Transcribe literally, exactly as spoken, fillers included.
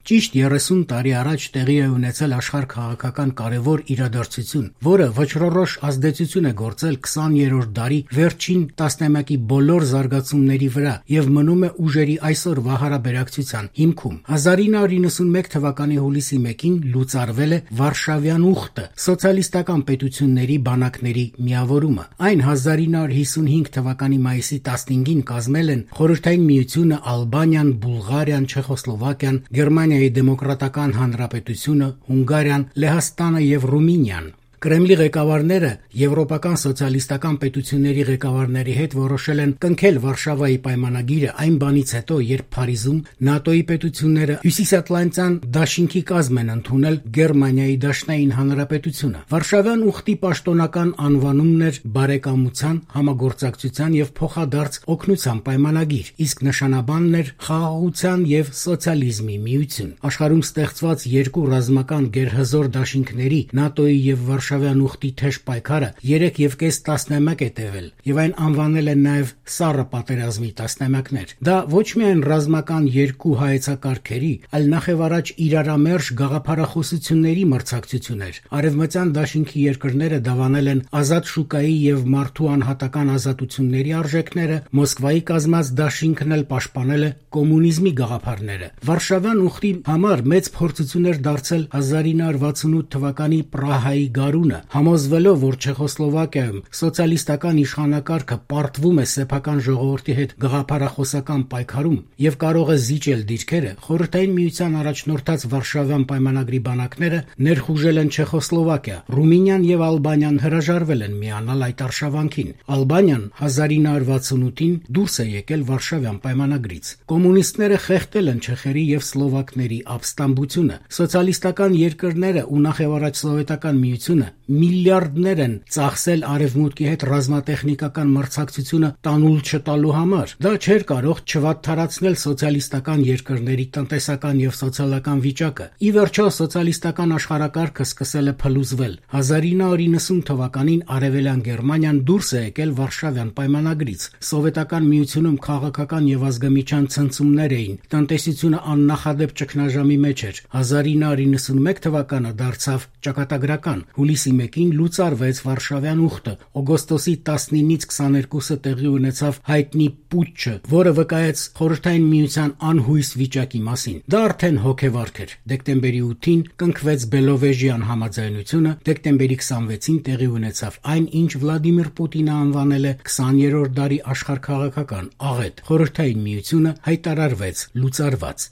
Ճիշտ երեսուն տարի առաջ տեղի է ունեցել աշխարհքաղաքական կարևոր իրադարձություն, որը վճռորոշ ազդեցություն է գործել քսաներորդ դարի վերջին տասնամյակի բոլոր զարգացումների վրա եւ մնում է ուժերի այսօրվա հարաբերակցության հիմքում։ հազար ինը հարյուր իննսունմեկ թվականի հուլիսի մեկին լուծարվել է Վարշավյան ուխտը, սոցիալիստական պետությունների բանակների միավորումը։ Այն հազար ինը հարյուր հիսունհինգ թվականի մայիսի տասնհինգին կազմել են Խորհրդային Միությունը, Ալբանիան, Բուլղարիան, Չեխոսլովակիան, Գերմանիայի Դեմոկրատական Հանրապետությունը, Հունգարիան, Լեհաստանը եւ Ռումինիան։ Կրեմլի ղեկավարները եվրոպական սոցիալիստական պետությունների ղեկավարների հետ որոշել են կնքել Վարշավայի պայմանագիրը այն բանից հետո, երբ Փարիզում ՆԱՏՕ-ի պետությունները Հյուսիսատլանտյան դաշինքի կազմ են ընդունել Գերմանիայի Դաշնային Հանրապետությունը։ Վարշավյան ուխտի պաշտոնական անվանումն էր Բարեկամության, համագործակցության եւ փոխադարձ օգնության պայմանագիր, իսկ նշանաբանն էր Խաղաղության եւ սոցիալիզմի միություն։ Աշխարհում ստեղծված երկու ռազմական գերհզոր դաշինքների ՆԱՏՕ-ի եւ Վարշավյան ուխտի թեժ պայքարը երեք եւ կես տասնամյակ է տևել, եւ այն անվանել են նաեւ Սառը պատերազմի տասնամյակներ։ Դա ոչ միայն ռազմական երկու հայեցակարգերի, այլ նախևառաջ իրարամերժ գաղափարախոսությունների մրցակցություն էր։ Արևմտյան դաշինքի երկրները դավանել են ազատ շուկայի եւ մարդու անհատական ազատությունների արժեքները, Մոսկվայի կազմած դաշինքն էլ պաշտպանել է կոմունիզմի գաղափարները։ Վարշավյան ուխտի համար մեծ փորձություն էր դարձել հազար ինը հարյուր վաթսունութ թվականի Պրահայի գարունը, համոզվելով, որ Չեխոսլովակիայում սոցիալիստական իշխանակարգը պարտվում է սեփական ժողովրդի հետ գաղափարախոսական պայքարում եւ կարող է զիջել դիրքերը, Խորհրդային Միության առաջնորդած Վարշավյան պայմանագրի բանակները ներխուժել են Չեխոսլովակիա, Ռումինիան եւ Ալբանիան հրաժարվել են միանալ այդ արշավանքին։ Ալբանիան հազար ինը հարյուր վաթսունութին դուրս է եկել Վարշավյան պայմանագրից։ Կոմունիստները խեղդել են չեխերի եւ սլովակների ապստամբությունը։ Սոցիալիստական երկրները ու նախևառաջ սովետական միությունը միլիարդներ են ծախսել արևմուտքի հետ ռազմատեխնիկական մրցակցությունը տանուլ չտալու համար։ Դա չէր կարող չվատթարացնել սոցիալիստական երկրների տնտեսական եւ սոցիալական վիճակը։ Ի վերջո սոցիալիստական աշխարհակարգը սկսել է փլուզվել։ հազար ինը հարյուր իննսուն թվականին Արևելյան Գերմանիան դուրս է եկել Վարշավյան պայմանագրից։ Սովետական միությունում քաղաքական եւ ազգամիջյան ցնցումներ էին։ Տնտեսությունը աննախադեպ ճգնաժամի մեջ էր։ հազար ինը հարյուր իննսունմեկ թվականը դարձավ ճակատագրական։ Հուլիսի մեկին լուծարվեց Վարշավյան ուխտը։ Օգոստոսի տասնինից քսաներկուսը տեղի ունեցավ հայտնի պուտչը, որը վկայեց Խորհրդային Միության անհույս վիճակի մասին։ Դա արդեն հոգեվարք էր։ Դեկտեմբերի ութին կնքվեց Բելովեժյան համաձայնությունը, դեկտեմբերի քսանվեցին տեղի ունեցավ այն, ինչ Վլադիմիր Պուտինը անվանել է քսաներորդ դարի աշխարհքաղաքական աղետ։ Խորհրդային Միությունը հայտարարվեց լուծարված։